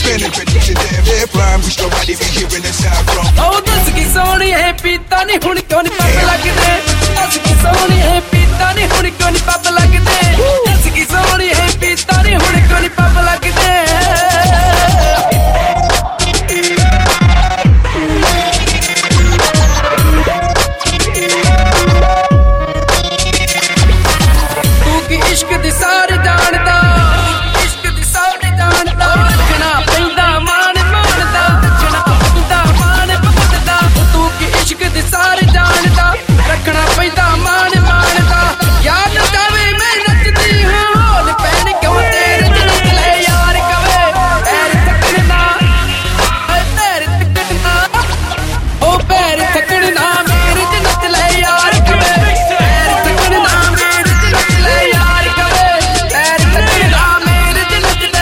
spinning, tradition, damn, their prime. Wish nobody be hearing the sound from. Oh, that's की सोनी है पीता नहीं हुन क्यों नहीं पाप लगदे that's की सोनी है पीता नहीं हुन क्यों नहीं पाप लगदे that's की सोनी है पीता नहीं हुन क्यों नहीं पाप लगदे तू की इश्क दी सारे जानदा इश्क दी सारे जानदा रखना पैंदा मान मानदा रखना पैंदा मान पकड़दा तू की इश्क दी सारे जानदा रखना पैंदा मान मानदा याद जावे मैं नचदी हूं होल पैन क्यों तेरे दिल ले यार कवे पैर थकना ओ पैर थकना मेरे दिल ले यार कवे पैर थकना मेरे दिल ले यार कवे पैर थकना मेरे दिल ले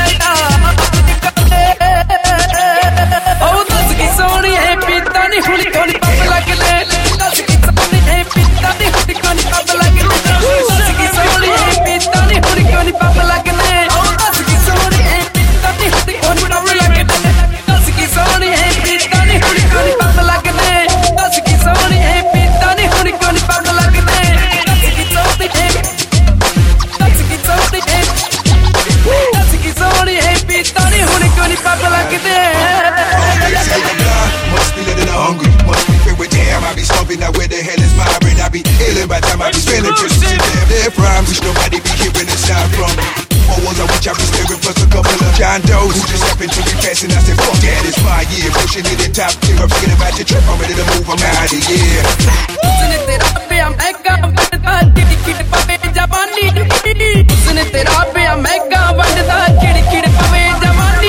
ओ दस की सोनी है पीता नहीं हुन क्यों नहीं पाप लगदे दस की सोनी है पीता नहीं हुन क्यों नहीं पाप लगदे दस की सोनी है पीता नहीं हुन क्यों नहीं पाप लगदे ओ दस की सोनी है पीता नहीं हुन क्यों नहीं पाप लगदे दस की सोनी है पीता नहीं हुन क्यों नहीं पाप लगदे दस की सोनी है पीता नहीं हुन क्यों नहीं पाप लगदे दस की सोनी है दस की सोनी है दस की सोनी है पीता नहीं हुन क्यों नहीं पाप लगदे They say I'm blind, must be living hungry, must be filled with damn. I be stumping out where the hell is my brain. I be ill by the time I be spinning, tradition, damn, their prime. Wish nobody be hearing the sound from. Or was I which I be staring plus a couple of John Doe's who just happened to be passing. I said, fuck that, it's my year. Pushing it in top tier, I'm forgetting about your trip. I'm ready to move, I'm out of here. उसने तेरा पे महंगा बनदा चिड़चिड़ पवे जवानी उसने तेरा पे महंगा बनदा चिड़चिड़ पवे जवानी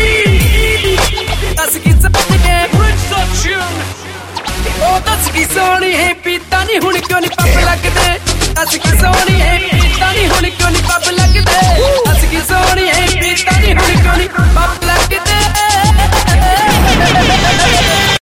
दस की सोनी है ओ दस की सोनी है पीता नहीं हुन क्यों नहीं पाप लगदे दस की सोनी